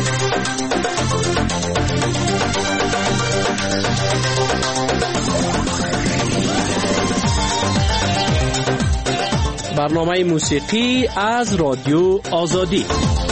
برنامه موسیقی از رادیو آزادی.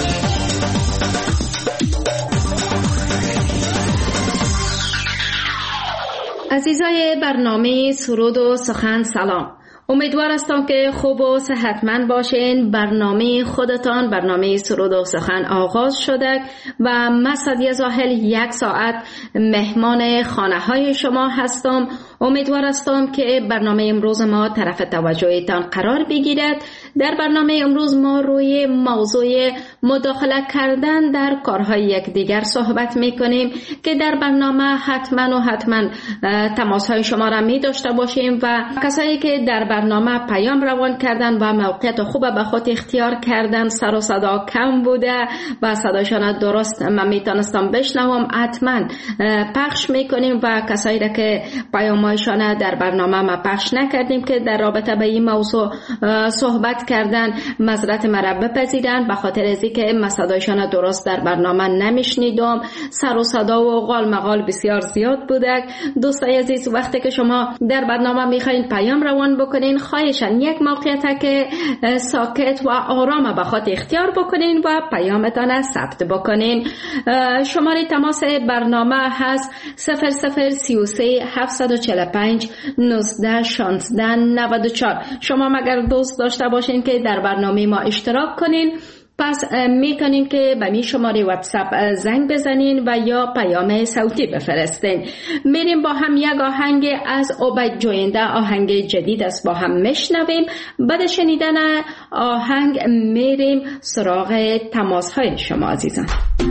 عزیزای برنامه سرود و سخن سلام. امیدوار هستم که خوب و صحتمند باشین. برنامه خودتان، برنامه سرود و سخن آغاز شده و من سعدیه زاهل 1 ساعت مهمان خانه های شما هستم. امیدوار هستم که برنامه امروز ما طرف توجهتان قرار بگیرد. در برنامه امروز ما روی موضوع مداخله کردن در کارهای یکدیگر صحبت میکنیم که در برنامه حتما تماس های شما را می داشته باشیم و کسایی که در برنامه پیام روان کردن و موقعیت خوب به خود اختیار کردن، سر و صدا کم بوده و صداشان درست من میتونستم بشنوم، حتما پخش میکنیم و کسایی را که پیامایشان در برنامه ما پخش نکردیم که در رابطه به این موضوع صحبت کردن معذرت مرا بپذیرن، به خاطر از اینکه من صدایشان درست در برنامه نمیشنیدم، سر و صدا و قال مقال بسیار زیاد بوده. دوستای عزیز، وقتی که شما در برنامه میخواین پیام روان بکنین، خواهشاً یک موقعیت که ساکت و آرام به خود اختیار بکنین و پیامتان ثبت بکنین. شماره تماس برنامه هست 0033 745 19 16 94. شما مگر دوست داشته باشین که در برنامه ما اشتراک کنین، پس میکنین که به می شماره واتساپ زنگ بزنین و یا پیام صوتی بفرستین. میریم با هم یک آهنگ از عبید جوینده، آهنگ جدید است، با هم میشنویم. بعد شنیدن آهنگ میریم سراغ تماس های شما عزیزان.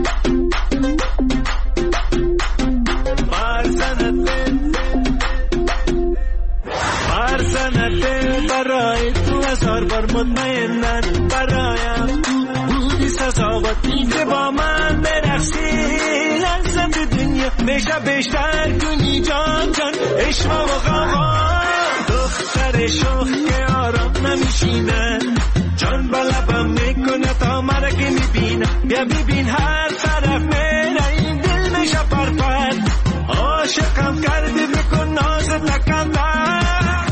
برای تو هزار بار مطمئنن برایم بودی سزاوات که با من برقصی لذت دنیا میشه بیشتر کنی جان جان عشق و غوا دختر شوخ که آرام نمیشینه جان با لبم میکنه تا مرا که میبینه بیا ببین هر طرف میره این دل میشه پرپر عاشقم کردی بکن ناز تکندر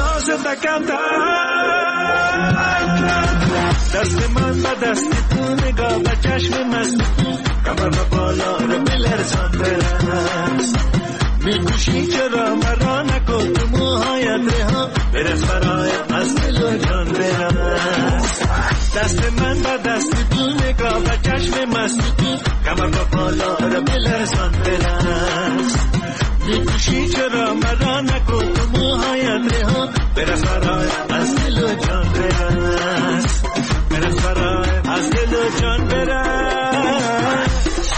دست من با دست تو نگاه با چشم مست کمر با بالا رو بلرزان برس میکوشی چرا مرا نکن تو موهایت رها برس برایم از دل و جان برس دست من با دست تو نگاه با چشم مست کمر با بالا رو بلرزان برس میکوشی چرا مرا نکن تو موهایت رها برس برایم از دل و جان برس برس برایم از دل و جان برس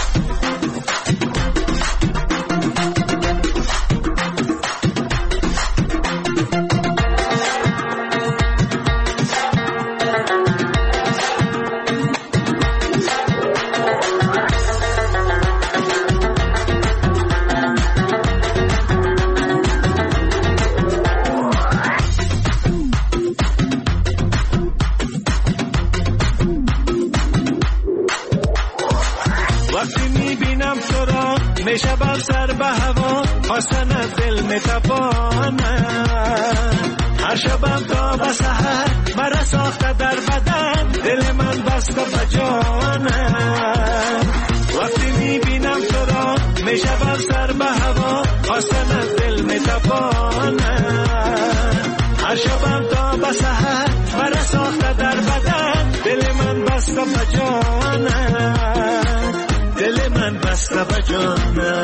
شبم سر به هوا حسن دل می تپانه هر شبم تا به سحر مرا ساخته در بدن دل من بسته به جانه وقتی می بینم تو را می شبم سر به هوا حسن دل می تپانه هر شبم تا به سحر مرا ساخته در بدن دل من بسته به جانه دل من بسته به جانه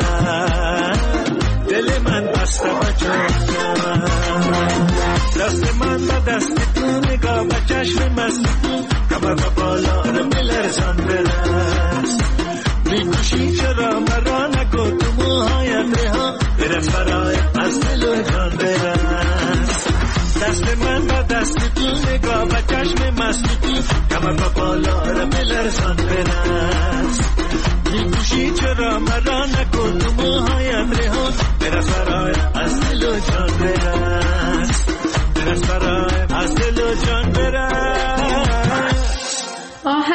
دل من بسته به جانه دست من به دست تو نگاه به چشم مست کمر به بالا رو بلرزان برس میکوشی چرا مرا نکن تو موهایت رها برس برایم از دل و جان برس دست من به دست تو نگاه به چشم مست کمر به بالا رو بلرزان برس میکوشی چرا مرا نکن تو موهایم رها برس برایم از دل و جان برس برس برایم از دل و جان برس. آهنگ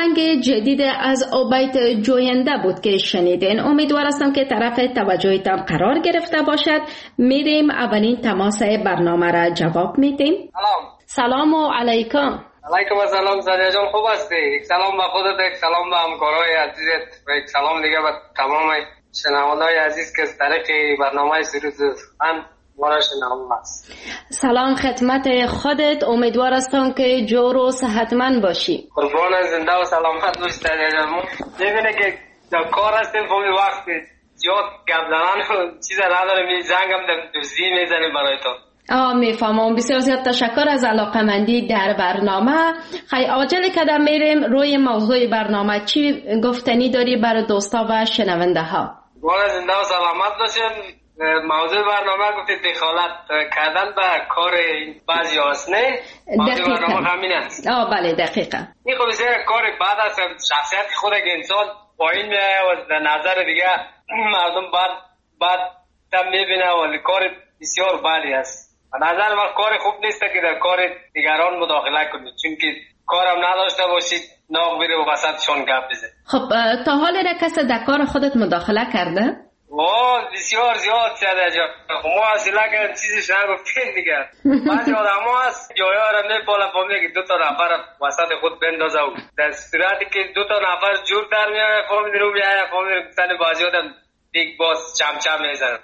جدید از عبید جوینده بود که شنیدین. امیدوار هستم که طرف توجهتان قرار گرفته باشد. میریم اولین تماس برنامه را جواب میدیم. سلام علیکم. علیکم السلام. سادیا جان خوب هستی؟ یک سلام به خودت، یک سلام به همکارای عزیزت و یک سلام دیگه به تمام شنونده‌های عزیز که از طریق برنامه سرود سخن ما را شنونده است. سلام خدمت خودت. امیدوار هستم که جور و صحتمند باشی. قربان زنده و سلامت باشی سادیا جان. میبینه که در کار هستیم، فهمی وقت زیاد گپ زدن چیز نداره، زنگم دوزی میزنیم برای تو. میفهمم. بسیار زیاد تشکر از علاقمندی در برنامه. خیلی عاجل کدام میریم روی موضوع برنامه. چی گفتنی داری برای دوستا و شنونده ها؟ قربان زنده و سلامت باشین. موضوع برنامه گفتید دخالت کردن به کار بعضی هاست، نه؟ موضوع برنامه همین است. بله دقیقا. این خب بسیار کار بعد است. شخصیت خود که انسان پایین میایه و در نظر دیگه مردم بعد تم میبینه و کار بسیار بدی است. به نظر من کار خوب نیست که در کار دیگران مداخله کنید، چون که کارم نداشته باشید ناغ بیره و وسطشان گپ بزنید. خب تا حال را کسی در کار خودت مداخله کرده؟ بسیار زیاد ساده جا. ما اصلا که چیزش نگفتیم دیگه. بعضی آدم ها هست جایه را میپاله فهمیده که 2 نفر وسط خود بندازه و در صورتی که 2 نفر جور در میاره فهمیده رو میاره فهمیده گفتن بعضی آدم دیگ باز چمچم میزنه.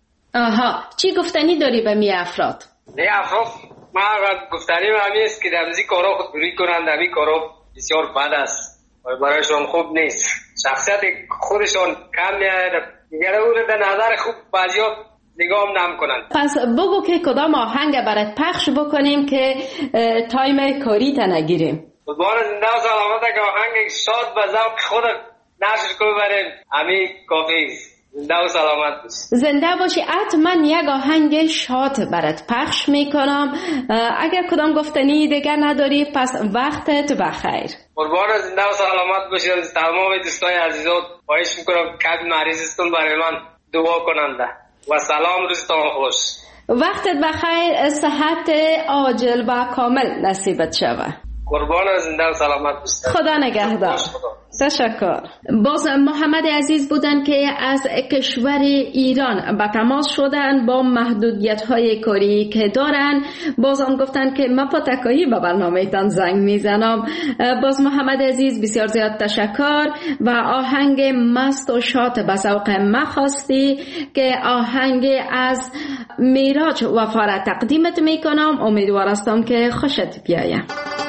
چی گفتنی داری به می افراد؟ نه افراد ما گفتنی همی است که در این کارا خود دوری کنند. در این کارا بسیار بد است و برایشان خوب نیست. شخصیت خودشان کم میاد دیگر او در نظر خوب بعضیا نگاه نمی کنند. پس بگو که کدام آهنگ برات پخش بکنیم که تایم کاری تا نگیریم. قربان زنده و سلامت که آهنگ شاد به ذوق خود نشر کنیم بریم همین کافی است. زنده و سلامت باشی. زنده باشی. حتما یک آهنگ شاد برات پخش میکنم. اگر کدام گفتنی دیگر نداری پس وقتت بخیر. قربان زنده و سلامت باشی. تمام دوستای عزیزات خواهش میکنم که مریضتون برای من دعا کنند و سلام، روزتون خوش. وقتت بخیر. صحت عاجل و کامل نصیبت شود. قربان زنده و سلامت باشید. خدا نگهدار. تشکر. باز محمد عزیز بودن که از کشور ایران به تماس شدن با محدودیت‌های کاری که دارن. باز هم گفتن که من پاتکایی به برنامه تان زنگ میزنم. باز محمد عزیز بسیار زیاد تشکر و آهنگ مست و شاد به ذوق ما خواستی که آهنگ از میراج وفا تقدیمت میکنم. امیدوار هستم که خوشت بیاید.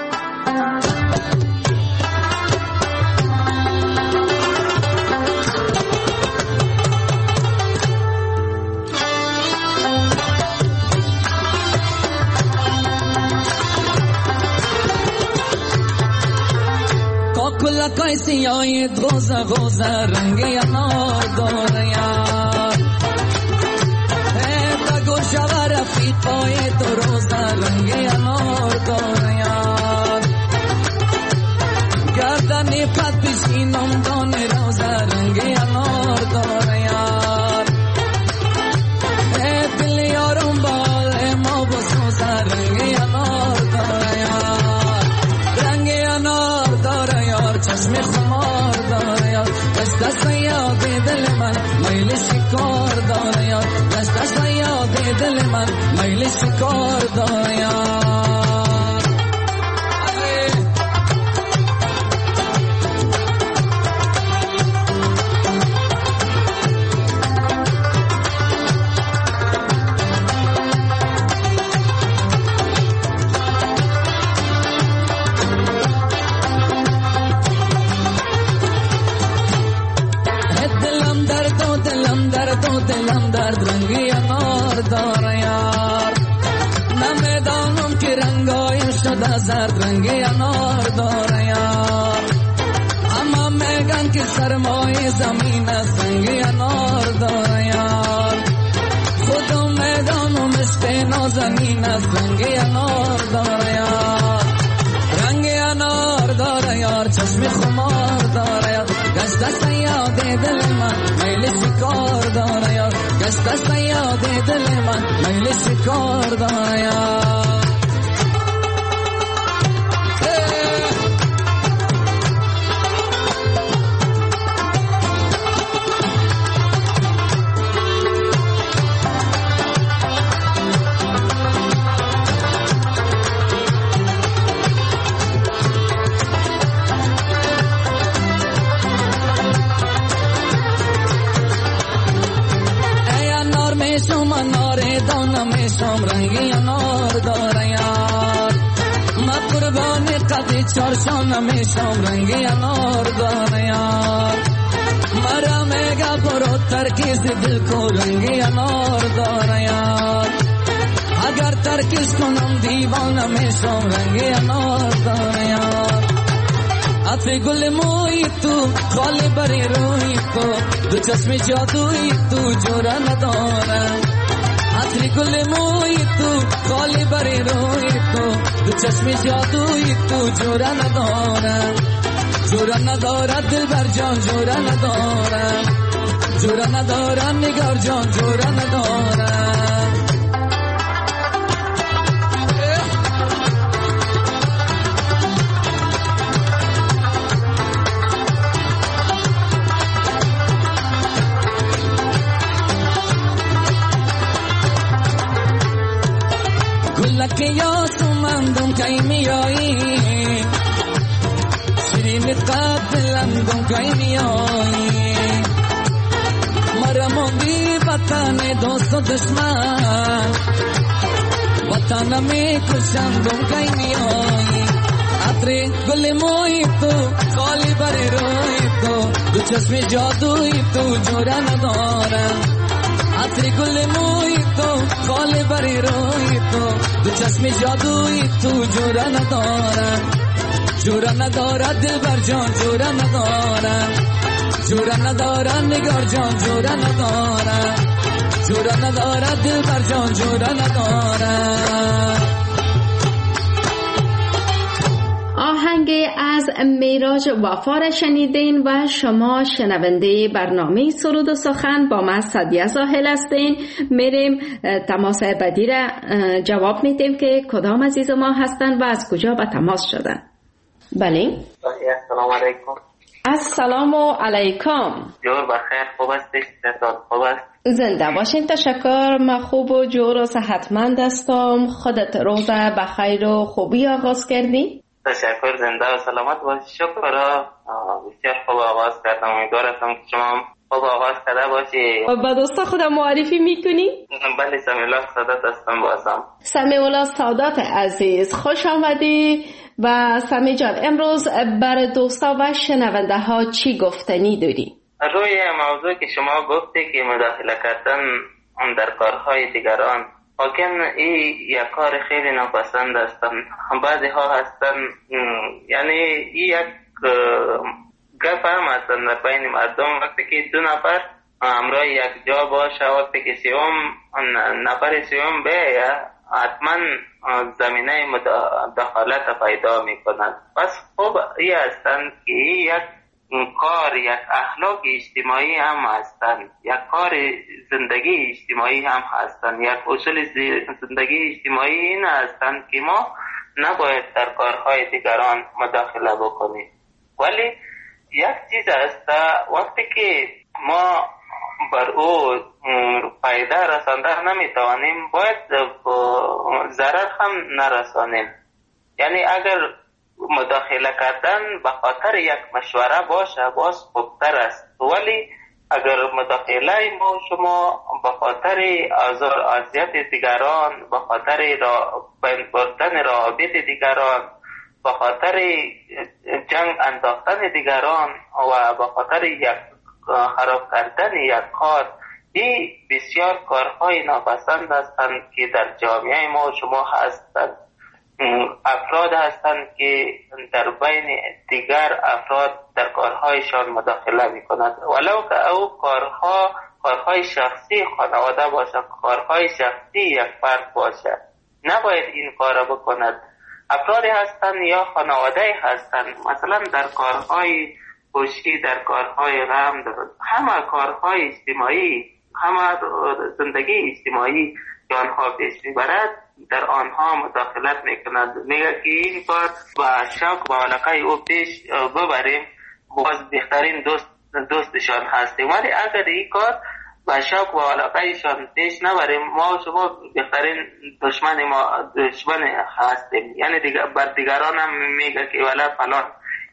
کاکلکای سیای غوزه رنگی انار داره یار بگو شو رفیقای تو روزه رنگی انار داره یار گردنی قد پیشینم دانه روزه رنگی انار داره یار دل یارم بال ما بسوزه رنگی انار داره یار رنگی انار داره یار چشم خمار داره یار دست یاد دل من میل شکار داره یار دست یاد دل من میل شکار داره یار دلم درد رنگی انار داره یار نمیدانم که رنگای شده زرد رنگی انار داره یار اما میگن که سرمای زمین از رنگی انار داره یار خودم میدانم عشق نازنین از رنگی انار داره یار رنگی انار داره یار چشم خمار داره یار گشت یاد دل من میل شکار داره یار گشت یاد دل من میل شکار داره یار من آردان میشم رنگی انار داره یار من قربانی قدی چارشان میشم رنگی انار داره یار مرا میگه برو ترکیز دل کو رنگی انار داره یار اگر ترکیز کنم دیوانه میشم رنگی انار داره یار عطر گل موی تو خالی بری روی تو دو چشم جادوی تو جورا نداره عطر گل موی تو خالی بری روی تو دو چشم جادوی تو جورا نداره جورا نداره دل بر جان جورا نداره جورا نداره نگار جان جورا نداره گلک یاسمندم کی میایی شیرین قبلندم کی میایی مرا موندی وطن دوست و دشمن وطن می کشندم کی میایی عطر گل موی تو خالی بری روی تو دو چشم جادوی تو جورا نداره عطر گل موی تو خالی بری روی تو دو چشم جادوی تو جورا نداره جورا نداره دل بر جان جورا نداره جورا نداره نگار جان جورا نداره جورا نداره دل بر جان جورا نداره آهنگ از میراج وفا را شنیدین و شما شنونده برنامه سرود و سخن با من سعدیه زاهل هستین. میریم تماس بعدی را جواب میدیم که کدام عزیز ما هستن و از کجا به تماس شدن. بله السلام علیکم. السلام علیکم. جور بخیر، خوب هستی؟ خوب است؟ زنده باشین. تشکر. من خوب و جور و صحتمند هستم. خودت روز بخیر و خوبی آغاز کردی؟ تشکر، زنده و سلامت باشی. شکر، بسیار خوب آغاز کردم. امیدوارم که شما خوب آغاز کرده باشی. با دوستا خودم معرفی میکنی؟ بله، سمیع الله سادات هستم. بازم سمیع الله سادات عزیز، خوش آمدی. و سمیع جان، امروز برای دوستا و شنونده ها چی گفتنی داری؟ روی موضوع که شما گفتی که مداخله کردن در کارهای دیگران، واقعا این یک کار خیلی ناپسند هستن. بعضی ها هستن، یعنی این یک گپ هم هستن در بین مردم. وقتی که دو نفر همراه یک جا باشه، وقتی که نفر سوم بیاید، حتما زمینه دخالت پیدا می کند. پس خوب این هستند که یک کار، یک اخلاق اجتماعی هم هستند، یک کار زندگی اجتماعی هم هستند، یک اصول زندگی اجتماعی این هستند که ما نباید در کارهای دیگران مداخله بکنیم. ولی یک چیز هست، وقتی که ما بر او فایده رسانده نمیتوانیم، باید ضرر هم نرسانیم. یعنی اگر مداخله کردن به خاطر یک مشوره باشه، باز خوبتر است. ولی اگر مداخله ما شما به خاطر آزار اذیت دیگران، به خاطر بین بردن روابط دیگران، به خاطر جنگ انداختن دیگران و به خاطر یک خراب کردن یک کار، این بسیار کارهای ناپسند هستند که در جامعه ما شما هستند. افراد هستند که در بین دیگر افراد در کارهایشان مداخله می کند، ولو که او کارهای شخصی خانواده باشه، کارهای شخصی یک فرد باشه، نباید این کار بکند. افرادی هستند یا خانواده هستند، مثلا در کارهای خوشی، در کارهای غم، در همه کارهای اجتماعی، همه زندگی اجتماعی که آنها پیش میبرد، در آنها مداخلت میکند. میگه که این کار با شوق و علاقه او پیش ببریم، باز بهترین دوستشان هستیم. ولی اگر این کار با شوق و علاقهشان پیش نبریم، ما شما بهترین دشمن هستیم. یعنی بر دیگران هم میگه که ولی فلان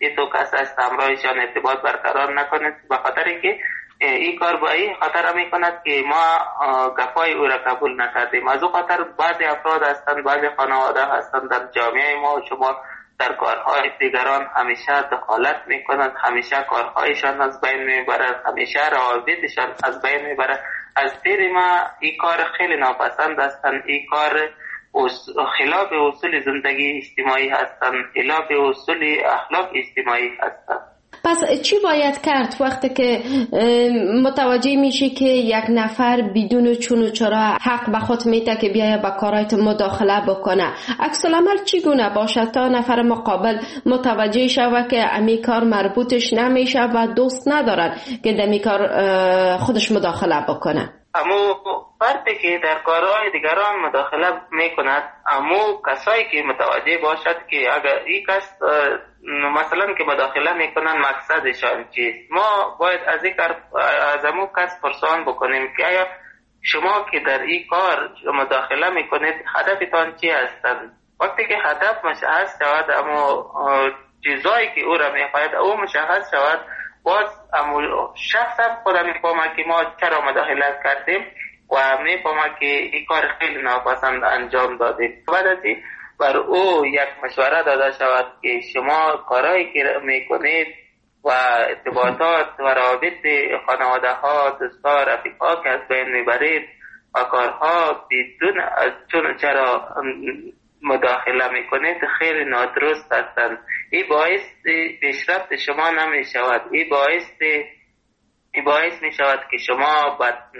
که تو کس است همراهشان ارتباط برقرار نکنید، به خاطر که این کار با این خاطر میکند که ما گپای او را قبول نکردیم. از او خاطر بعضی افراد هستند، بعضی خانواده هستند در جامعه ما، شما در کارهای دیگران همیشه دخالت میکنند، همیشه کارهایشان از بین میبرند، همیشه روابطشان از بین میبرند. از دید ما این کار خیلی ناپسند هستند، این کار خلاف اصول زندگی اجتماعی هستند، خلاف اصول اخلاق اجتماعی هستند. پس چی باید کرد وقتی که متوجه میشی که یک نفر بدون چون و چرا حق به خود میده که بیاید به کارایت مداخله بکنه؟ عکس العمل چگونه باشه تا نفر مقابل متوجه شود که امی کار مربوطش نمیشه و دوست ندارد که دمی کار خودش مداخله بکنه؟ امو فردی که در کارهای دیگران مداخله میکند، امو کسایی که متوجه باشد که اگر این کس مثلا که مداخله میکنن مقصدشان چیست، ما باید از امو کس پرسان بکنیم که آیا شما که در این کار مداخله میکنید هدفتان چی هستند؟ وقتی که هدف مشخص شود، امو چیزایی که او را میخواهد او مشخص شود، باز شخص هم خودم میفهمه که ما چرا مداخله کردیم و میفهمه که این کار خیلی ناپسند انجام دادیم. بعد از این بر او یک مشوره داده شود که شما کارهایی که میکنید و ارتباطات و روابط خانواده ها، دوستا، رفیقا که از بین میبرید و کارها بدون از چون چرا مداخله میکنید خیلی نادرست هستند. این باعث پیشرفت شما نمی شود. این باعث می شود که شما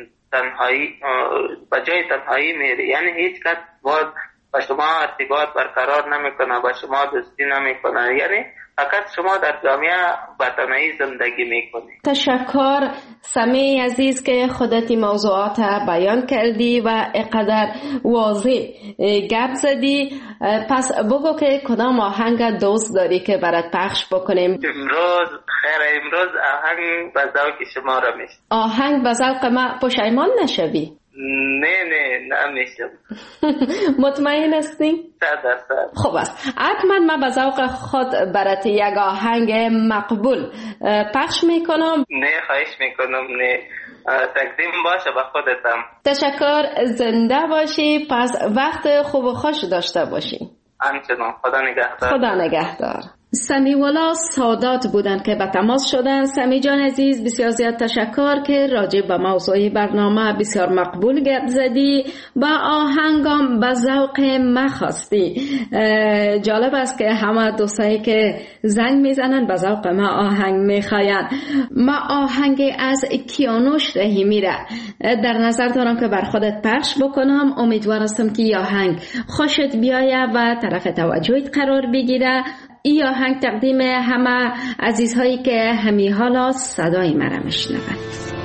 به جای تنهایی میری، یعنی هیچ کس باز با شما ارتباط برقرار نمیکنه، با شما دوستی نمیکنه، یعنی فقط شما در جامعه به تنهایی زندگی میکنید. تشکر سمی عزیز که خودت موضوعات بیان کردی و اقدر واضح گپ زدی. پس بگو که کدام آهنگ دوست داری که برات پخش بکنیم؟ امروز آهنگ به ذوق شما را میشه. آهنگ به ذوق ما پشیمان نشوی؟ نه نمیشم. مطمئن هستی؟ 100%. خب است، حتما من به ذوق خود برات یک آهنگ مقبول پخش میکنم. نه خواهش میکنم، نه تقدیم باشه به خودتم. تشکر، زنده باشی. پس وقت خوب و خوش داشته باشی. همچنان، خدا نگهدار. خدا نگهدار. سمی والا سادات بودن که به تماس شدن. سمی جان عزیز بسیار زیاد تشکر که راجع به موضوع برنامه بسیار مقبول گپ زدی و آهنگام به ذوق ما خواستی. جالب است که همه دوستایی که زنگ میزنن به ذوق ما آهنگ میخواین. ما آهنگ از کیانوش رحیمی را در نظر دارم که بر خودت پخش بکنم. امیدوار هستم که این آهنگ خوشت بیاید و طرف توجهت قرار بگیره. این آهنگ تقدیم همه عزیزهایی که همی حالا صدای مرا میشنوند.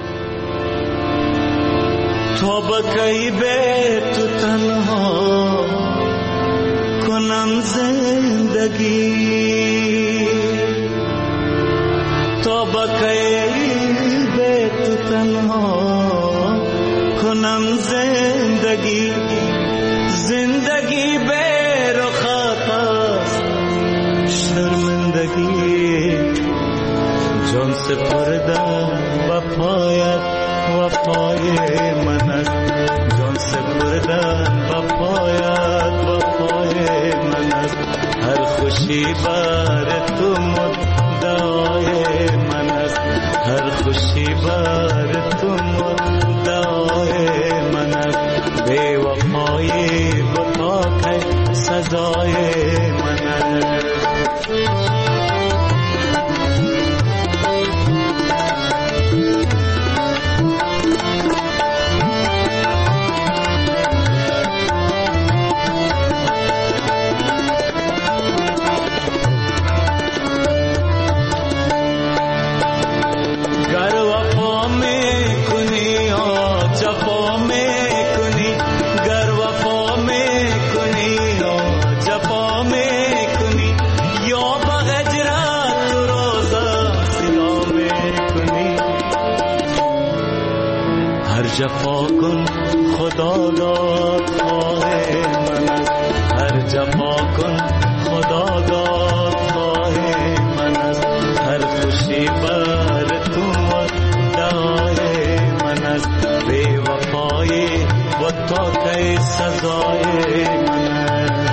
تو بکی به تو تنها کنم زندگی، تو بکی به تو تنها کنم زندگی، زندگی به رخات است شرمندگی، جان سپردم و پای من است، جان سپردم و پای من است، هر خوشی بر تو مدعای من است، هر خوشی بر تو مدعای من است، بی وفایی بتا که سزای من است. جفا کن خدا داد خواه من است، هر جفا کن خدا داد خواه من است، بر تو مدعای من است، بی وفایی و تا کی سزای من است.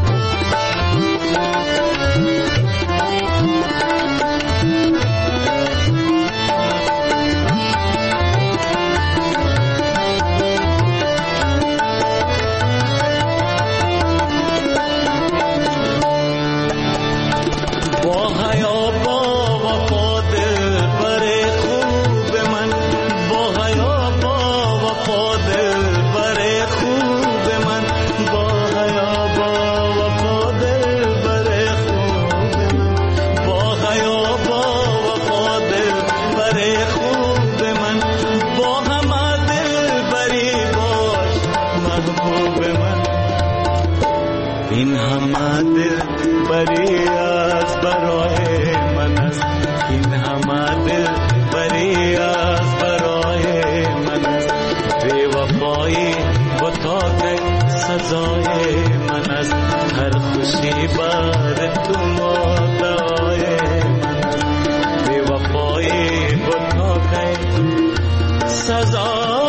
این همه دل بری از برای من است، این همه دل بری از برای من است، بی وفایی و تا کی سزای من است، هر خوشی بر تو مدعای من است، بی وفایی و تا کی سزای.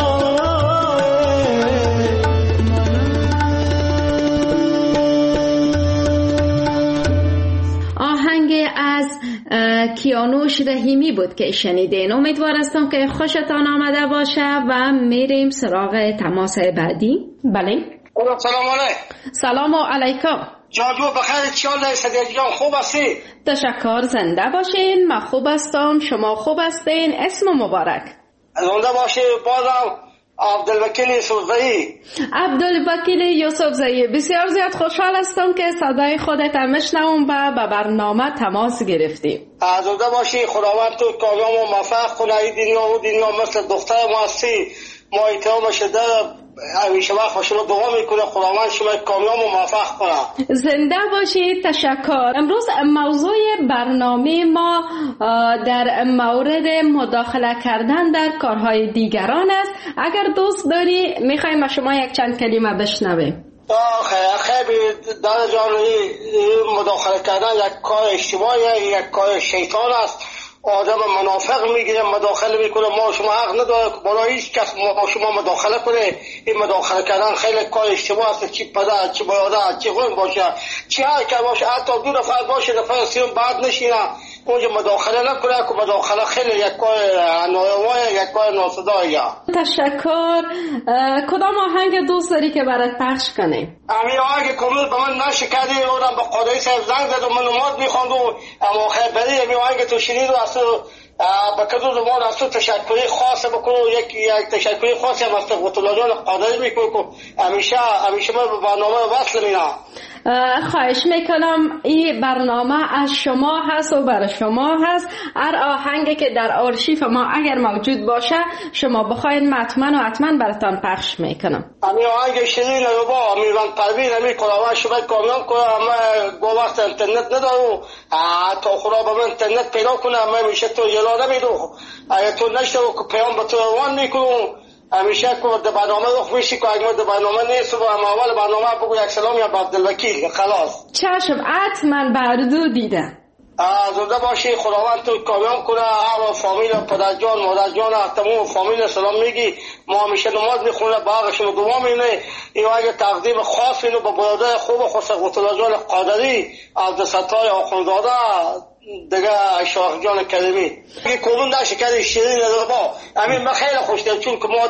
کیانوش رحیمی بود که شنیدین. امیدوار هستم که خوشتان آمده باشه و میریم سراغ تماس بعدی. بله سلام علیکم. سلام علیکم. جادو بخیر، چیال صدیق جان خوب هستی؟ تشکر، زنده باشین. من خوب هستم، شما خوب هستین؟ اسم مبارک. زنده باشی. بازم عبدالوکیل یوسفزئی. عبدالوکیل یوسفزئی، بسیار زیاد خوشحال هستم که صدای خودت میشنوم و به برنامه تماس گرفتی. زنده باشی. خداوند تو کامیاب و موفق کنه. این دنیا و دنیا مثل دختر ما هستی، ما احترام شده همیشه وقت با شما دعا میکنه. خداوند شما کامیاب و موفق کنه. زنده باشید. تشکر. امروز موضوع برنامه ما در مورد مداخله کردن در کارهای دیگران است. اگر دوست داری میخوایم شما یک چند کلمه بشنویم. خیلی دار جان، مداخله کردن یک کار اشتباهی، یک کار شیطان است. آدم منافق میگیره، مداخله میکنه. ما شما حق نداره که برای هیچ کس ما شما مداخله کنه. این مداخله کردن خیلی کار اشتباه است. چی پدر، چی برادر، چی خون باشه، چی هر که باشه، حتی دو نفر باشه، نفر سیون بعد نشینه اونجا مداخله نکنه که مداخله خیلی یک کار ناروا، یک کار ناسزاییه. تشکر. کدام آهنگ دوست داری که برات پخش کنیم؟ همین آهنگ کامل به من نشه کردی، اونم به قادری صاحب زنگ زد و من نماز میخواند و اما خیلی بری همین آهنگ تو شنید و اصلا به کدو زمان اصلا تشکری خاص بکنو. یک تشکری خاصی هم از الله جان قادری میکنه که همیشه من به برنامه وصل میرم. خواهش میکنم. این برنامه از شما هست و برای شما هست. هر آهنگی که در آرشیف ما اگر موجود باشه شما بخواین حتما براتان پخش میکنم. همین آهنگ شیرین رو با میران پروین همین کلاوه شما کامیاب کنه. همه گو وقت اینترنت ندارو، تا خدا به من اینترنت پیدا کنه. همه میشه تو یلا نمیدو، اگر تو نشته و پیام به تو روان میکنم. همیشه که در برنامه رخ میشی که اگر در برنامه نیست و اول برنامه بگو یک سلام یا عبدالوکیل خلاص. چشم، حتما بردو دیدم. زنده باشی. خداوند تو کامیاب کنه. هر فامیل پدر جان مادر جان تمام فامیل سلام میگی. ما همیشه نماز میخونه، باغشون دعا مینه. این اگه تقدیم خاص اینو به برادر خوب خسرو جان قادری عبدالستار آخوندزاده دیگه شاه جان کریمی. این کلون در شکر شیرین ربا همین من خیلی خوش دارم، چون که ما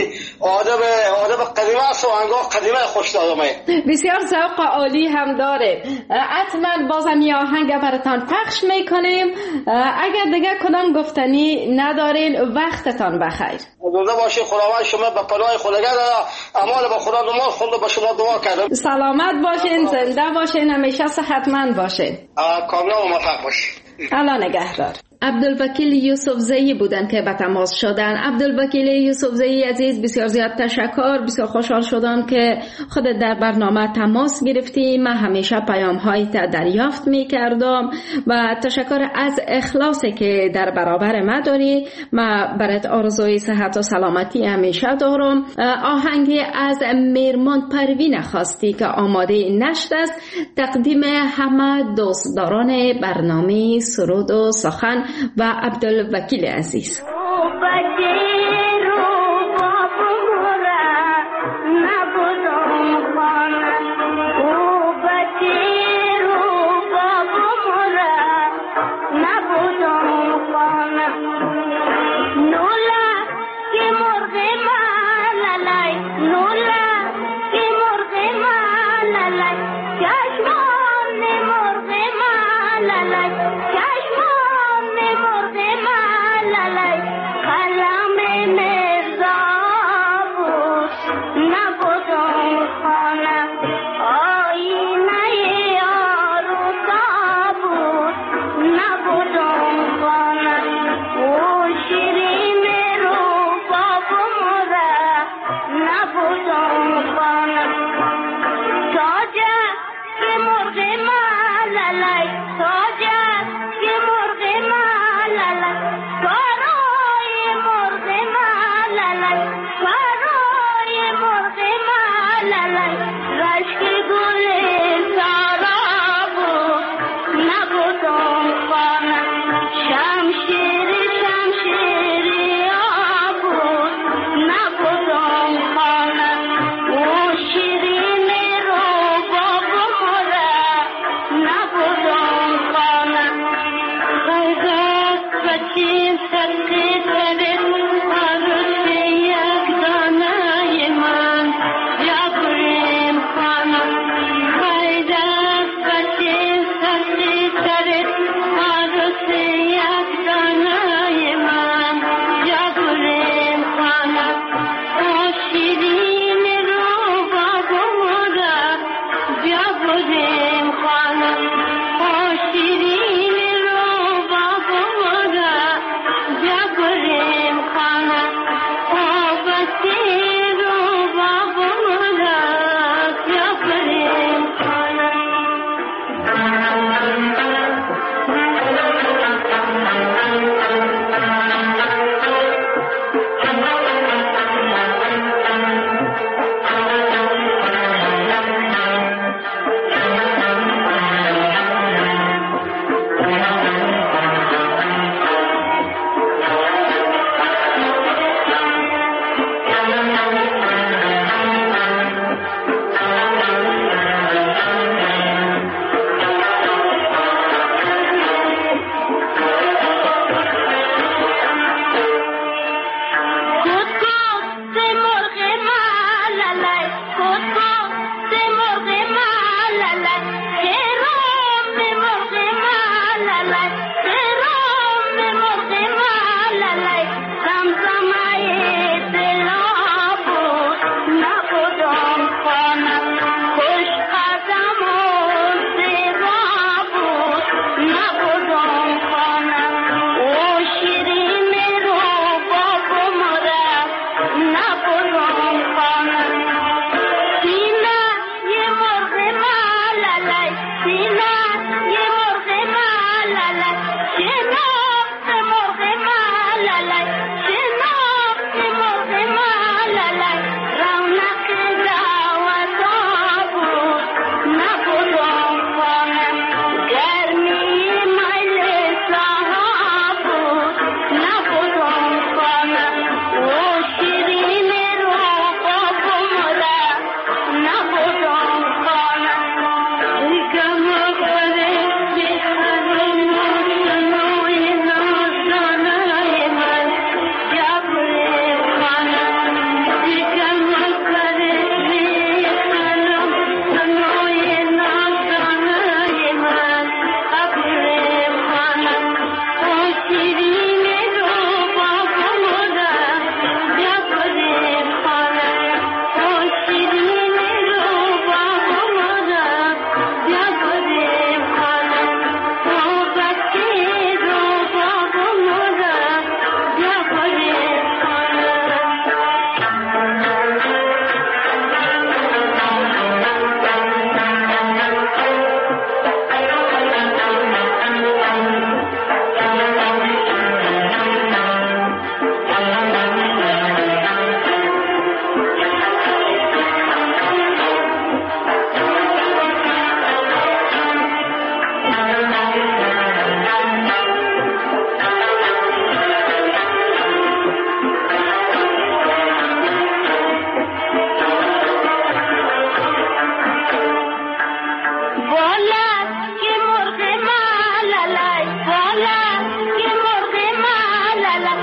آدم قدیمه است و انگاه قدیمه خوش دارمه. بسیار ذوق عالی هم داره. حتما بازم یه آهنگ براتان پخش میکنیم. اگر دیگه کدام گفتنی ندارین وقتتان بخیر. زنده باشی. خداوند شما به پناه خداگاه اعمال با خدا نماز خونده به شما دعا کردم. سلامت باشین، زنده باشین، همیشه صحتمند باشین. کامیاب و موفق باشین. الله نگهدار. عبدالوکیل یوسفزئی بودن که به تماس شدن. عبدالوکیل یوسفزئی عزیز، بسیار زیاد تشکر. بسیار خوشحال شدم که خودت در برنامه تماس گرفتی. من همیشه پیام هایت دریافت می کردم و تشکر از اخلاصی که در برابر ما داری. من برات آرزوی صحت و سلامتی همیشه دارم. آهنگی از میرمان پروین خواستی که آماده نشت است. تقدیم همه دوستداران برنامه سرود و سخن و عبدالوکیل عزیز. Kalame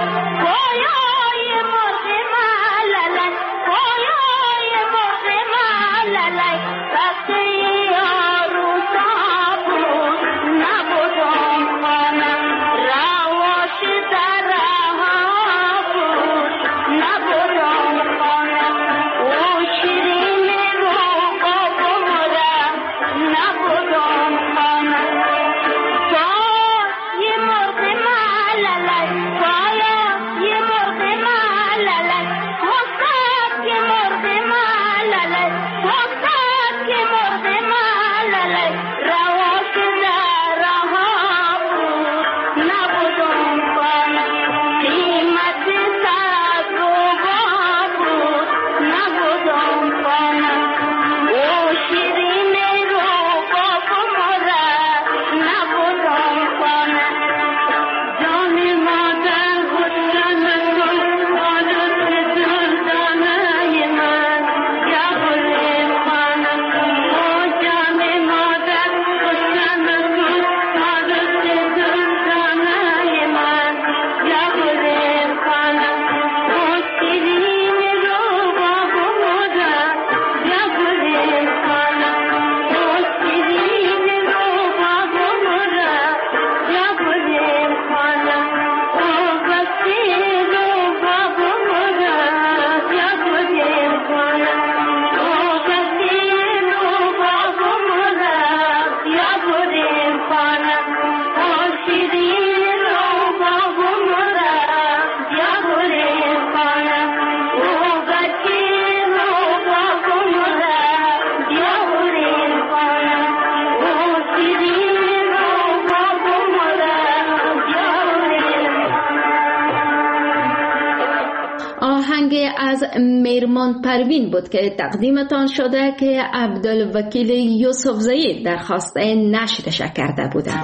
از میرمان پروین بود که تقدیمتان شده که عبدالوکیل یوسفزئی درخواست نشرش کرده بودند.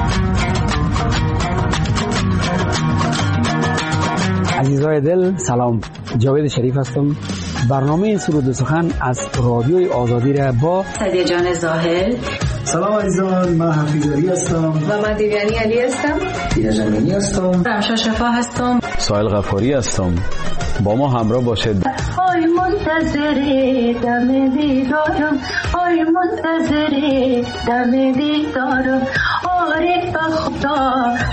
عزیزای دل سلام، جاوید شریف هستم. برنامه سرود و سخن از رادیوی آزادی را با سعدیه جان زاهل. سلام عزیزان، من حفیظ علی هستم و من دیویانی علی هستم. دیده زمینی هستم. رمشا شفا هستم. سایل غفاری هستم. با ما همراه باشید. آی منتظری دم دیدارم، آی منتظری دم دیدارم، آره بخدا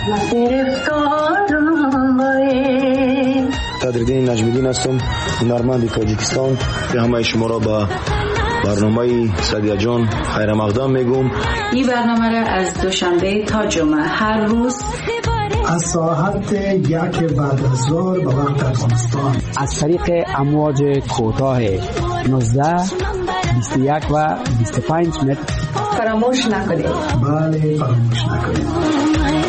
گرفتارم. صدرالدین نجمیدین هستم، هنرمند تاجیکستان. همه شما را با برنامه سعدیه جان خیر مقدم میگم. این برنامه را از دوشنبه تا جمعه هر روز از ساعت 1 بعد از ظهر به وقت افغانستان از طریق امواج کوتاه 19 21 و 25 متر فراموش نکنید. بله، فراموش نکنید.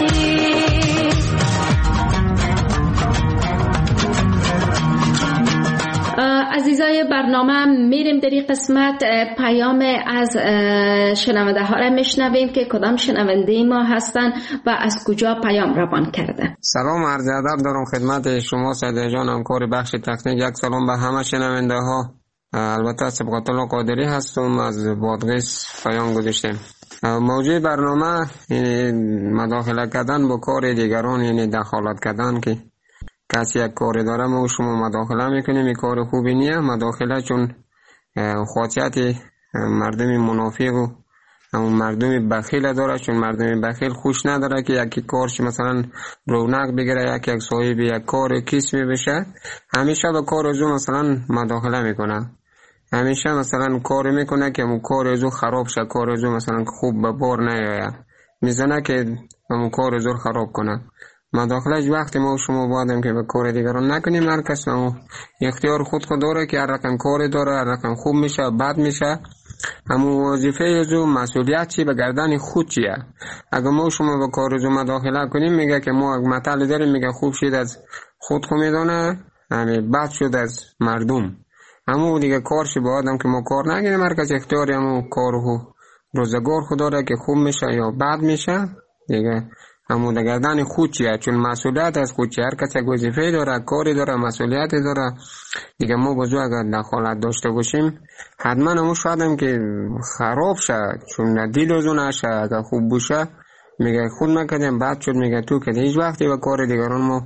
عزیزای برنامه، میریم در این قسمت پیام از شنونده ها را میشنویم که کدام شنونده ما هستن و از کجا پیام روان کرده. سلام، عرض ادب دارم خدمت شما سعدیه جان، همکار بخش تکنیک. یک سلام به همه شنونده ها. البته سبقت الله قادری هستم، از بادغیس پیام گذاشتم. موضوع برنامه یعنی مداخله کردن با کار دیگران، یعنی دخالت کردن که کسی یک کار داره ما شما مداخله میکنیم. این کار خوبی نیه مداخله، چون خاصیت مردم منافق و مردم بخیل داره. چون مردم بخیل خوش نداره که یکی کارش مثلا رونق بگیره، یک صاحب یک کار کسبی بشه، همیشه به کار ازو مثلا مداخله میکنه، همیشه مثلا کار میکنه که اون کار ازو خراب شه، کار ازو مثلا خوب به بار نیاید، میزنه که اون کار ازو خراب کنه. مداخله وقتی ما شما بادیم که به کار دیگران نکنیم. هر کس اختیار خود داره که هر رقم کار داره، هر رقم خوب میشه بد میشه. همون وظیفه ازو مسئولیت چی به گردن خود چیه. اگر ما شما به کار ازو مداخله کنیم، میگه که ما مطلع داریم، میگه خوب شید از خود میدونه، همین بد شد از مردم. همون دیگه کارش با آدم که ما کار نگیریم. هر کس اختیاری همون کار روزگار خود داره که خوب میشه یا بد میشه دیگه. همون در گردن خود چیه، چون مسئولیت از خود چیه. هر کس یک وظیفه داره، کاری داره، مسئولیت داره دیگه. ما بازو اگر دخالت داشته باشیم حتما همون شاید که خراب شه، چون دیل ازو نشه. اگر خوب باشه میگه خود نکردیم بد شد، میگه تو که هیچ وقتی به کار دیگران ما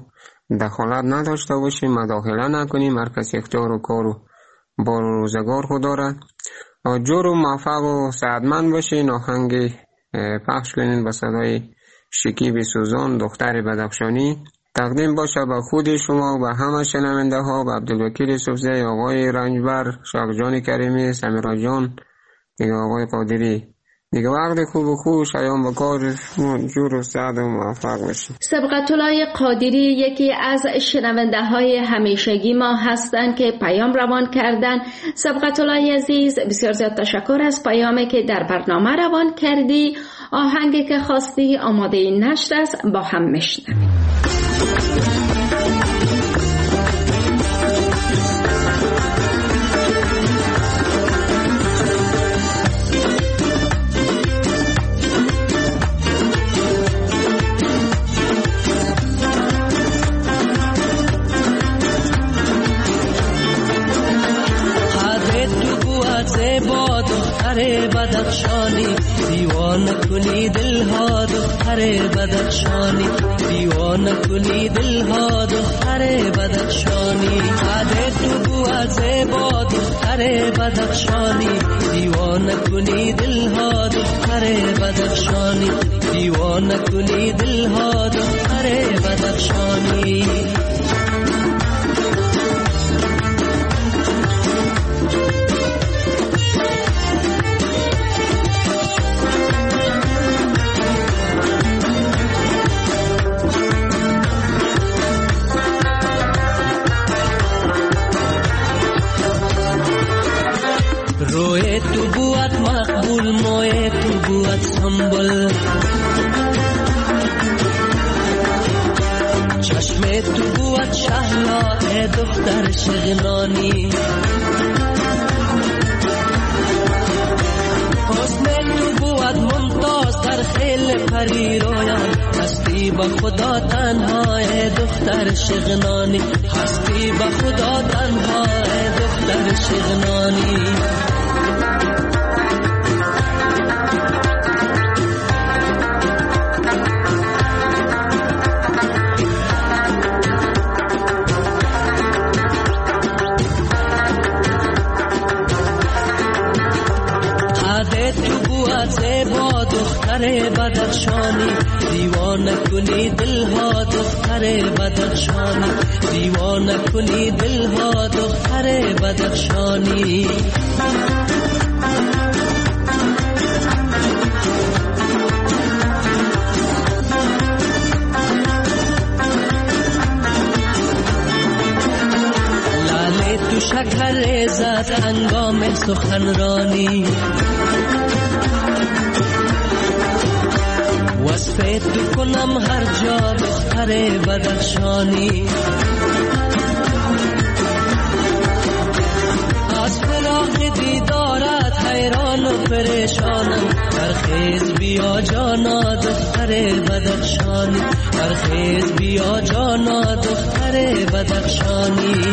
دخالت نداشته باشیم، مداخله نکنیم. هر کسی اختیار و کار و بار و روزگار خود دارد. جور و موفق و سعادتمند باشین. آهنگ پخش کنین با صدای شکیب سوزان دختر بدخشانی. تقدیم باشه به خود شما و به همه شنونده ها، به عبدالوکیل یوسفزی، آقای رنجبر، شاقجان کریمی، سمیرا جان، دیگه آقای قادری. دیگه وقت خوب و خوش ایام و کار جور و سعد و موفق باشید. سبقت الله قادری یکی از شنونده های همیشگی ما هستند که پیام روان کردن. سبقت الله عزیز، بسیار زیاد تشکر از پیامی که در برنامه روان کردی. آهنگی که خواستی آماده نشت است، با هم میشنویم. بدخشانی دیوانه کنی دلها دختر بدخشانی، دیوانه کنی دلها دختر بدخشانی. عادت تو بو زیبا دختر بدخشانی، دیوانه کنی دلها دختر بدخشانی، دیوانه کنی دلها دختر بدخشانی. روی تو بود مقبول، موی تو بود سنبل، چشم تو بود شهلا ای دختر شغنانی. حسن تو بود ممتاز در خیل پری رویان، هستی با خدا تنها ای دختر شغنانی، هستی با خدا تنها ای دختر شغنانی. دختر بدخشانی، دیوانه کنی دلها دختر بدخشانی، دیوانه کنی دلها دختر بدخشانی. لاله تو شکر زد هنگام سخنرانی، وصفه تو کنم هر جا دختر بدخشانی. از فراق دیدارت حیران و پریشانم، برخیز بیا جانا دختر بدخشانی، برخیز بیا جانا دختر بدخشانی.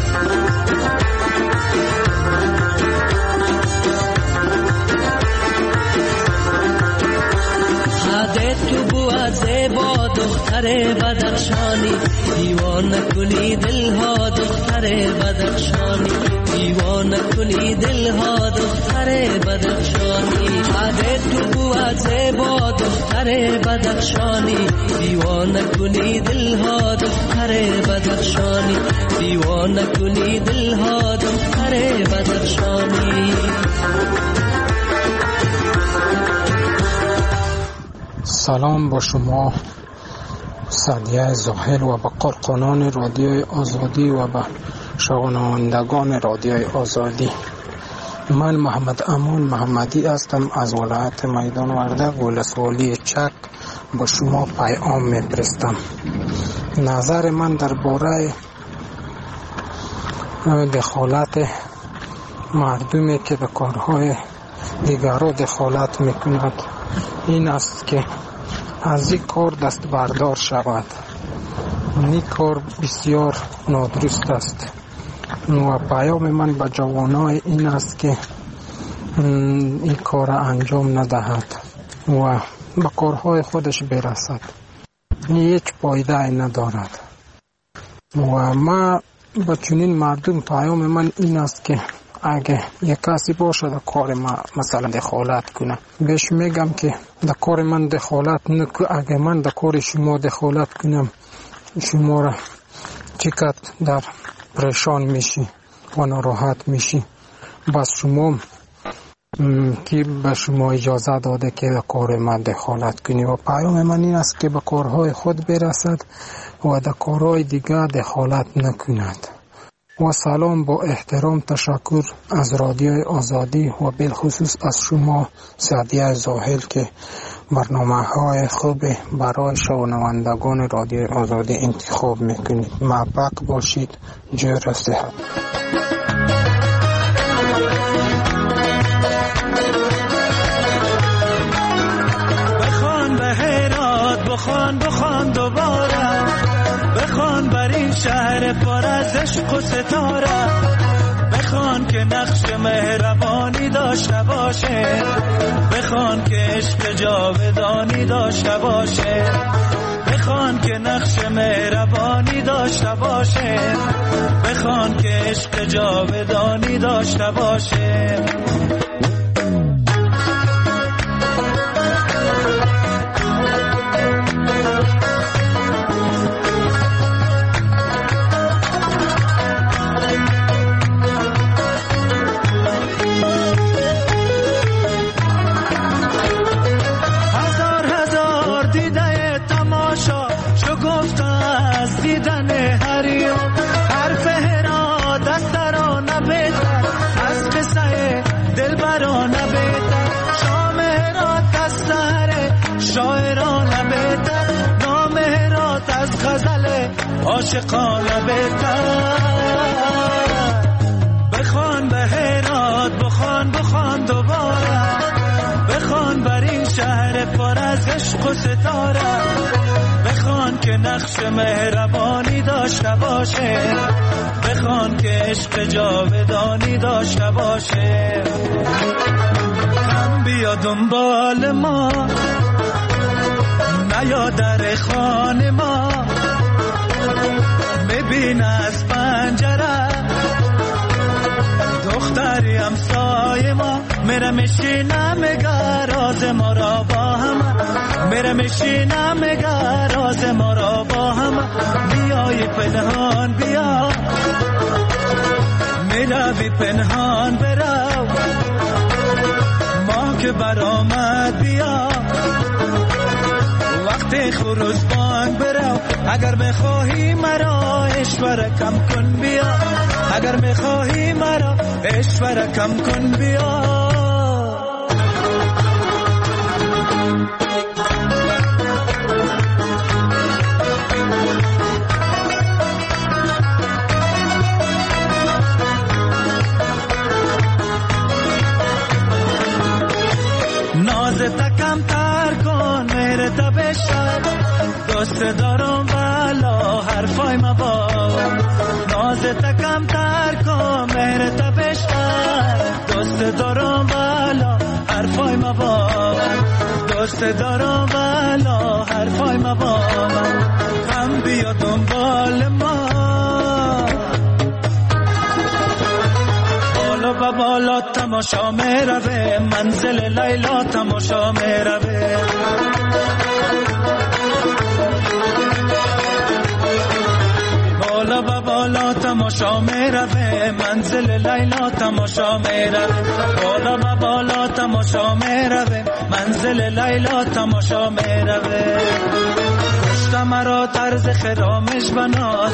تو بود زیبا دختر بدخشانی، دیوانه کنی دلها دختر بدخشانی، دیوانه کنی دلها دختر بدخشانی. تو بود زیبا دختر بدخشانی، دیوانه کنی دلها دختر بدخشانی، دیوانه کنی دلها دختر بدخشانی. سلام با شما سعدیه زاهل و با کارکنان رادیوی آزادی و با شنوندگان رادیوی آزادی. من محمد امان محمدی هستم از ولایت میدان وردک ولسوالی چک. با شما پیام میفرستم. نظر من درباره دخالت مردمی که به کارهای دیگران دخالت میکند این است که از این کار دست بردار شود. این کار بسیار نادرست است و پیام من به جوانای این است که این کار انجام ندهد و به کارهای خودش برسد. هیچ فایده ندارد. و ما با چنین مردم پیام من این است که اگه یک کسی باشه در کار ما مثلا دخالت کنه، بهش میگم که در کار من دخالت نکن. اگه من در کار شما دخالت کنم شما را چقدر در پریشان میشی و ناراحت میشی. بس شما که به شما اجازه داده که در کار من دخالت کنی. و پیام من این است که به کارهای خود برسد و در کارهای دیگر دخالت نکند. و سلام با احترام، تشکر از رادیوی آزادی و بالخصوص از شما سعدیه زاهل که برنامه های خوب برای شنوندگان رادیوی آزادی انتخاب میکنید. موفق باشید. جور صحت. بخوان به هرات، بخوان دوباره، بخوان بر این شهر پر از عشق و ستاره، بخوان که نقش مهربانی داشته باشه، بخوان که عشق جاودانی داشته باشه، بخوان که نقش مهربانی داشته باشه، بخوان که عشق جاودانی داشته باشه. عاشقانه بهتر. بخوان به هرات، بخوان دوباره، بخوان بر این شهر پر از عشق و ستاره، بخوان که نقش مهربانی داشته باشه، بخوان که عشق جاودانی داشته باشه. کم بیا دنبال ما، نیا در خانه ما، ببین از پنجره دختری همسایه ما میره میشینه میگه راز ما را با هم، میره میشینه میگه راز ما را با هم. بیای پنهان بیا، میروی پنهان برو، ما که برآمد بیا، وقت خروج بانگ برو. اگر بخواهی مرا اشوره کم کن بیا، اگر بخواهی مرا اشوره کم کن بیا. نازت کم تر کن میره تا بشر، دوست دارم والا حرفای ما با. نازت کم تر کن میره تا بشر، دوست دارم والا حرفای ما با، دوست دارم والا حرفای ما با. هم بیا دنبال ما، بالا و بالا تماشا میروه، منزل لیلا تماشا میروه. بالا و بالا تماشا میروه، منزل لیلا تماشا میروه. بالا و بالا تماشا میروه، منزل لیلا تماشا میروه. پشت مرا طرز خرامش بناد،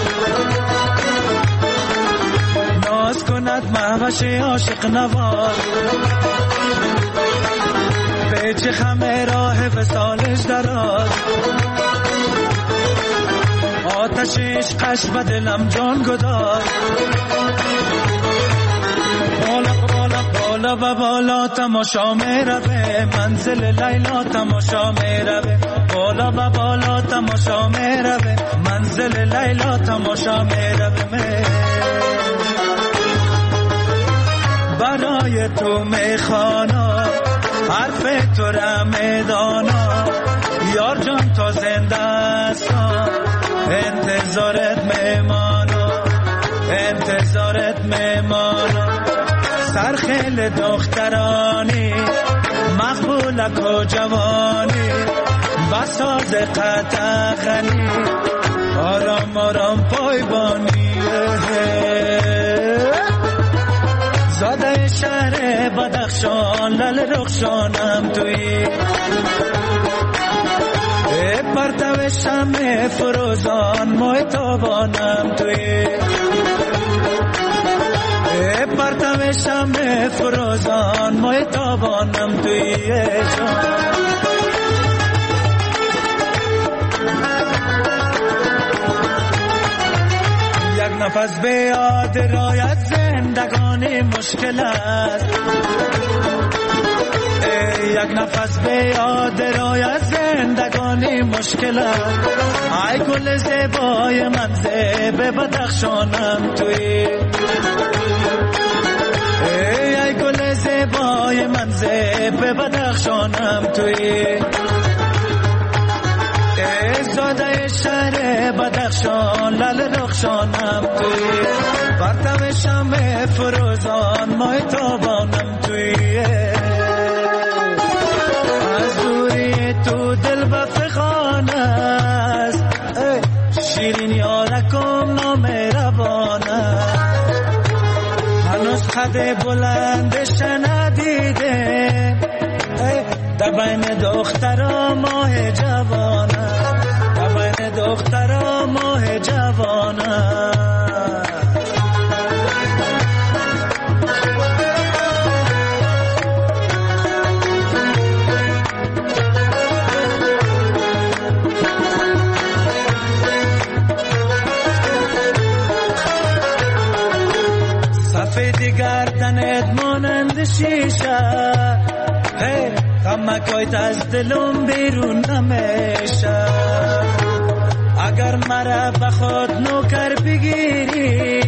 ناز کند مهوش عاشق نواز، پیچ خمه راه وصالش دراز، آتش عشقش به دلم جان گداز. بالا و بالا تماشا میروه، منزل لیلا تماشا میروه. بالا و بالا تماشا میروه، منزل لیلا تماشا میروه. برای تو میخوانا حرف تو را میدانا، یار جان تا زنده است انتظارت میمانم انتظارت میمانم سرخیل دخترانی مقبولک و جوانی بساز قطع غنی آرام آرام پایبانی زاده شهر بدخشان لل رخشانم توی پرتو شمع فروزان ماه تابانم توی پرتو شمع فروزان ماه تابانم توی یک نفس به یاد رایت زندگانی مشکل است یک نفس به یاد رایت زندگانی مشکل است ای گل زیبای من زیب بدخشانم توی ای گل زیبای من زیب بدخشانم توی زاده شهر بدخشان لل رخشانم توی پرتو شمع فروزان ماه تابانم توی از دوری تو دل بفغان است شیرین یارکم نامهربان است هنوز قد بلندش ندیده در بین دخترا ماه جوانه در بین دخترا ماه جوانه سفید گردنت مانند شیشه غمکایت از دلم بیرون نمیشه اگر مرا به خود نوکر بگیری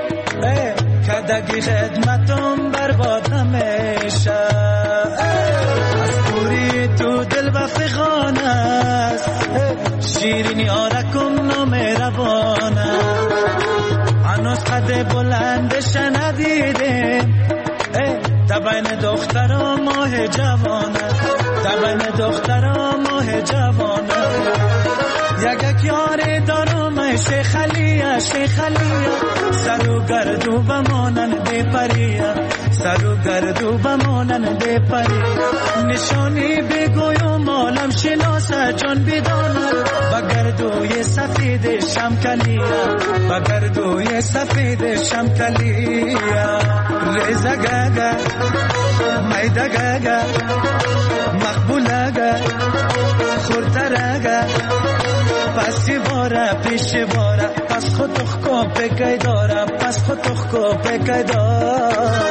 کدگی خدمتم برباد نمیشه از دوری تو دل بفغان است شیرین یارکم نامهربانه هنوز قد بلندش ندیده در بین دخترا ماه جوانه در بین دخترا ماه جوانه یک یاری دارم شیخ علیه شیخ علیه سر و گردو بمانند پریه سر و گردو بمانند پریه نشانی بگویم عالم شناسه جان بداند با گردوی سفید شمکلیه با گردوی سفید شمکلیه ریزه گگه میده گگه مقبوله گه خورده گه پسی باره پیش باره پس خود تخکو بگی داره پس خود تخکو بگی داره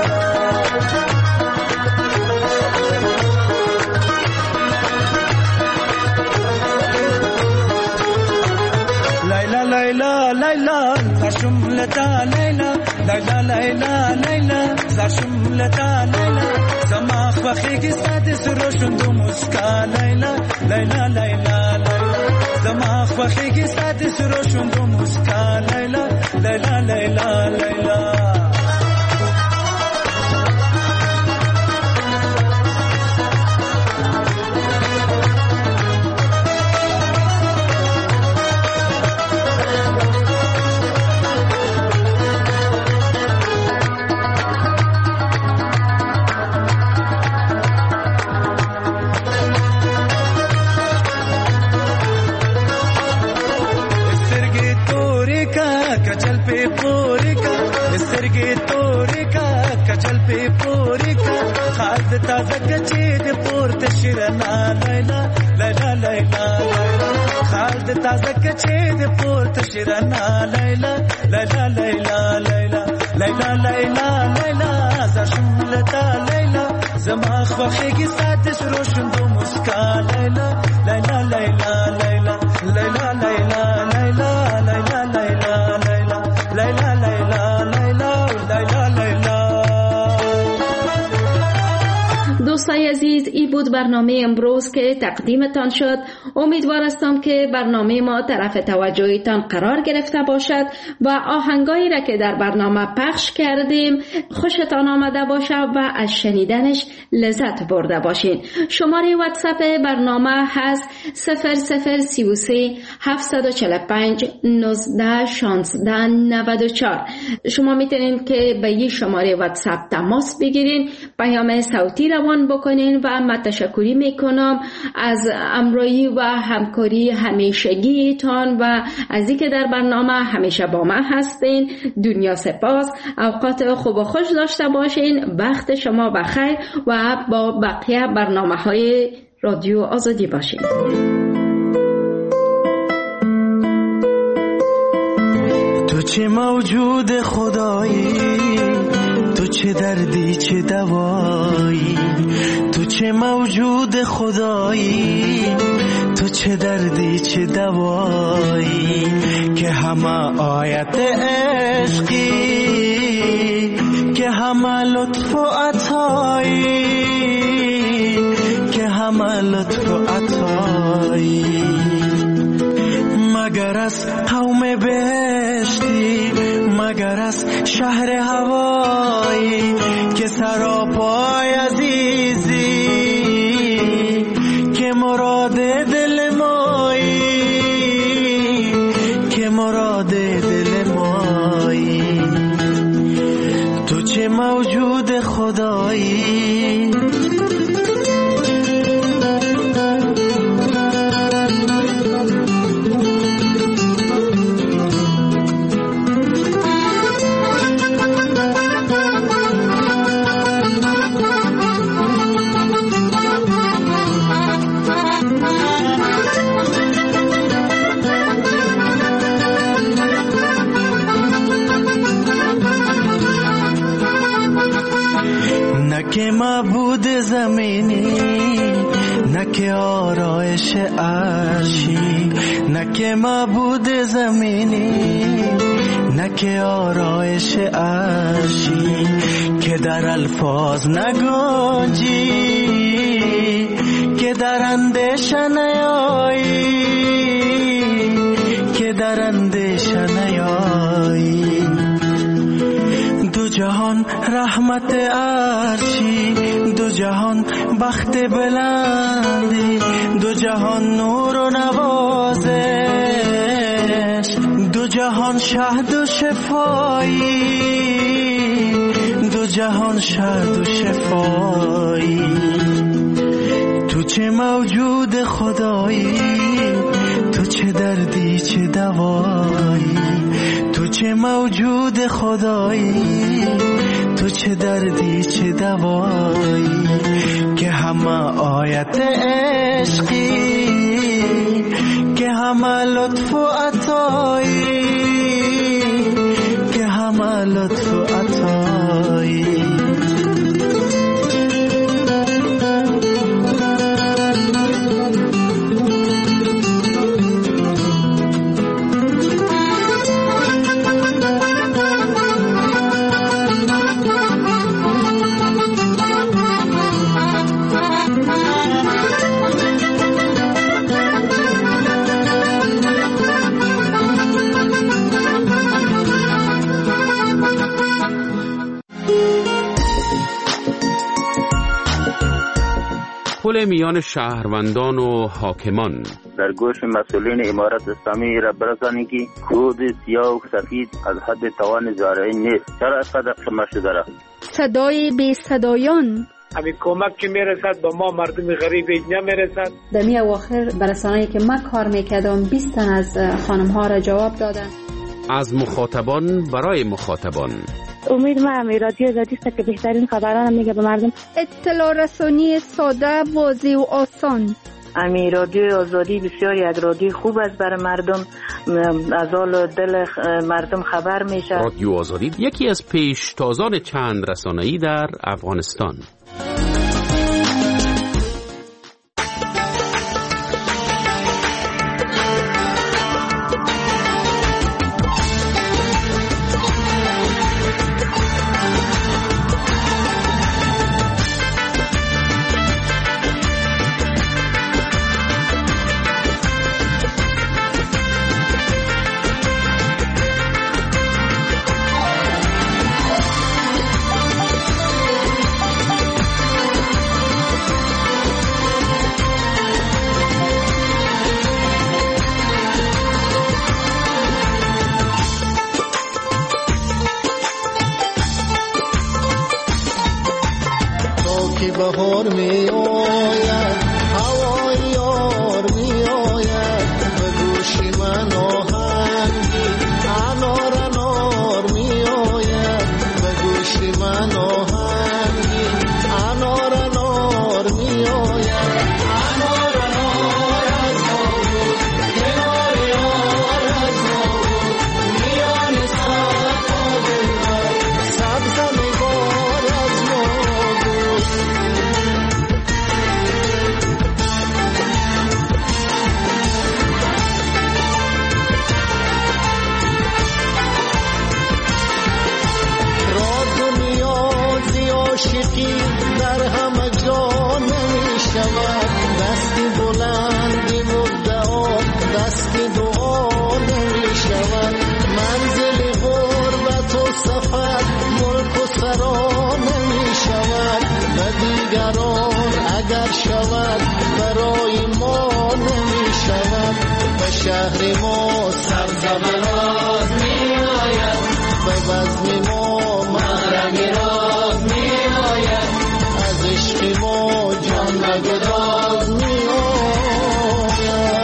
لیلا لیلا زرشم لتا لیلا لیلا لیلا لیلا زرشم لتا لیلا زما خوخیگی ساده سروشون دو مسکا لیلا لیلا لیلا لیلا زما خوخیگی ساده سروشون دو مسکا لیلا لیلا لیلا لیلا تازه کچی د پورته شیرنا لیلا لیلا لیلا خالد تازه کچی د پورته شیرنا لیلا لیلا لیلا لیلا لیلا لیلا لیلا زشم لتا لیلا زما خوخیگی ساده سروشم دو مسکا لیلا لیلا لیلا لیلا لیلا لیلا لیلا لیلا لیلا لیلا لیلا لیلا لیلا لیلا لیلا دوستای عزیز عزیز، این بود برنامه امروز که تقدیمتان شد. امیدوار هستم که برنامه ما طرف توجهتان قرار گرفته باشد و آهنگایی را که در برنامه پخش کردیم خوشتان آمده باشد و از شنیدنش لذت برده باشین. شماره واتساپ برنامه هست 0033 745 19 16 94. شما میتونین که به این شماره واتساپ تماس بگیرین، پیام صوتی روان بکنین و من تشکری میکنم از همراهی و همکاری همیشگیتان و از اینکه در برنامه همیشه با من هستین. دنیا سپاس. اوقات خوب و خوش داشته باشین. وقت شما بخیر و با بقیه برنامه‌های رادیو آزادی باشین. تو چه موجود خدایی، تو چه دردی چه دوایی، تو چه موجود خدایی، تو چه دردی چه دوایی، که همه آیت عشقی، که همه لطف و عطایی، که همه لطف و عطایی. مگر از قوم بهشتی، مگر از شهر هوایی، که سراپای عزیزی، که مراد دل مایی، که مراد دل مایی. تو چه موجود خدایی، که معبود زمینی، نه که آرایش عرشی، نه که معبود زمینی، نه که آرایش عرشی، که در الفاظ نگنجی، که در اندیشه نیایی، که در اندیشه نیایی. دو جهان رحمت عرشی، دو جهان بخت بلندی، دو جهان نور و نوازش، دو جهان شهد و شفایی، دو جهان شهد و شفایی. تو چه موجود خدایی، تو چه دردی چه دوایی، تو چه موجود خدایی، تو چه دردی چه دوایی، که همه آیت عشقی، که همه لطف و عطایی، که همه لطف و عطایی. پل میان شهروندان و حاکمان. در گوش مسئولین امارت اسلامی را برسانید که خود سیاه و سفید از حد توان زارعین نیست. چرا اینقدر خمه شده را؟ صدای بی صدایان. همین کمک که میرسد با ما مردم غریب نمیرسد. در می اواخر برسانه‌ای که من کار میکردم 20 تن از خانم ها را جواب دادن. از مخاطبان برای مخاطبان. امید ما همی رادیو آزادی است که بهترین خبران میگه به مردم. اطلاع رسانی ساده، واضح و آسان. همی رادیو آزادی بسیاری از رادیو خوب است برای مردم، از حال دل مردم خبر میشه. رادیو آزادی یکی از پیشتازان چند رسانه‌ای در افغانستان. بهار می آید هوای یار می آید به گوش من آهنگی انار انار می آید به گوش من آهنگی انار انار می آید انار انار از نور کنار یار از نور میان صفا دلبر سبز نگار از نور راز و نیازی عاشقی در همه جا نمی شود دستی بلندی مدعا دستی دعا نمی شود منزل غربت و سفر ملک و سرا نمی شود و دیگران اگر شود برای ما نمی شود و شهر ما سرزبراز می آید و بزم ما محرم راز می آید از عشق ما جان و گداز می آید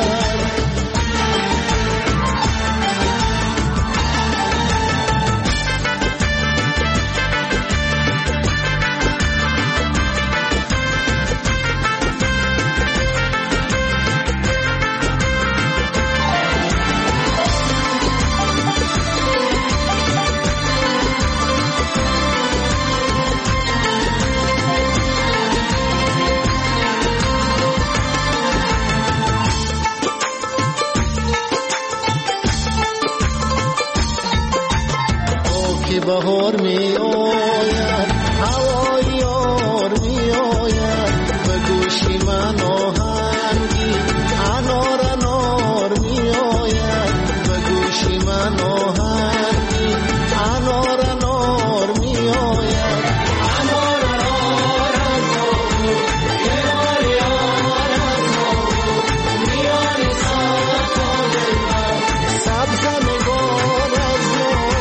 بهار می آید هوای یار می آید به گوش من آهنگی انار انار می آید به گوش من آهنگی انار انار می آید انار انار از نور کنار یار از نور میان صفا دلبر سبز نگار از نور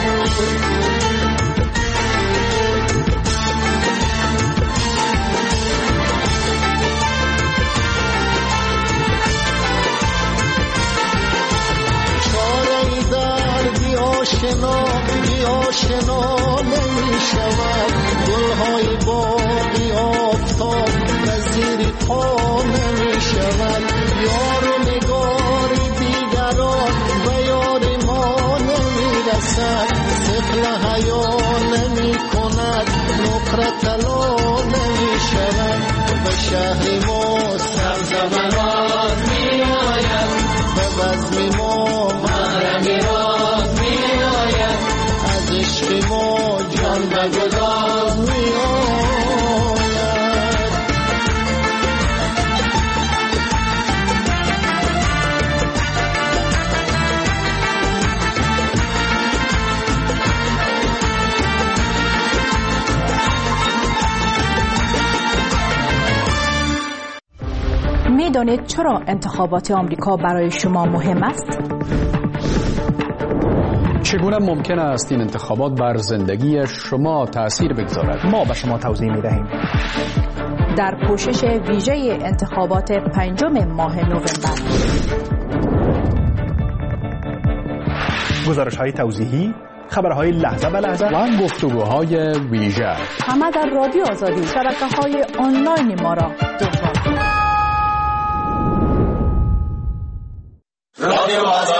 آشنا نمی شود گلهای باقی آفتاب وزیر پا نمی شود یار و نگاری دیگران و یار ما نمی رسد سفل حیا نمی کند نقره طلا نمی شود به شهر ما سرزبراز می آید به بزم ما محرم راز می آید از عشق ما جان و گداز می آید می دانید چرا انتخابات آمریکا برای شما مهم است؟ چگونه ممکن است این انتخابات بر زندگی شما تأثیر بگذارد؟ ما به شما توضیح می‌دهیم. در پوشش ویژه انتخابات 5 ماه نوامبر. گزارش‌های توضیحی، خبرهای لحظه به لحظه و گفتگوهای ویژه. همه در رادیو آزادی. شبکه‌های آنلاین ما را دنبال کنید. رادیو آزادی.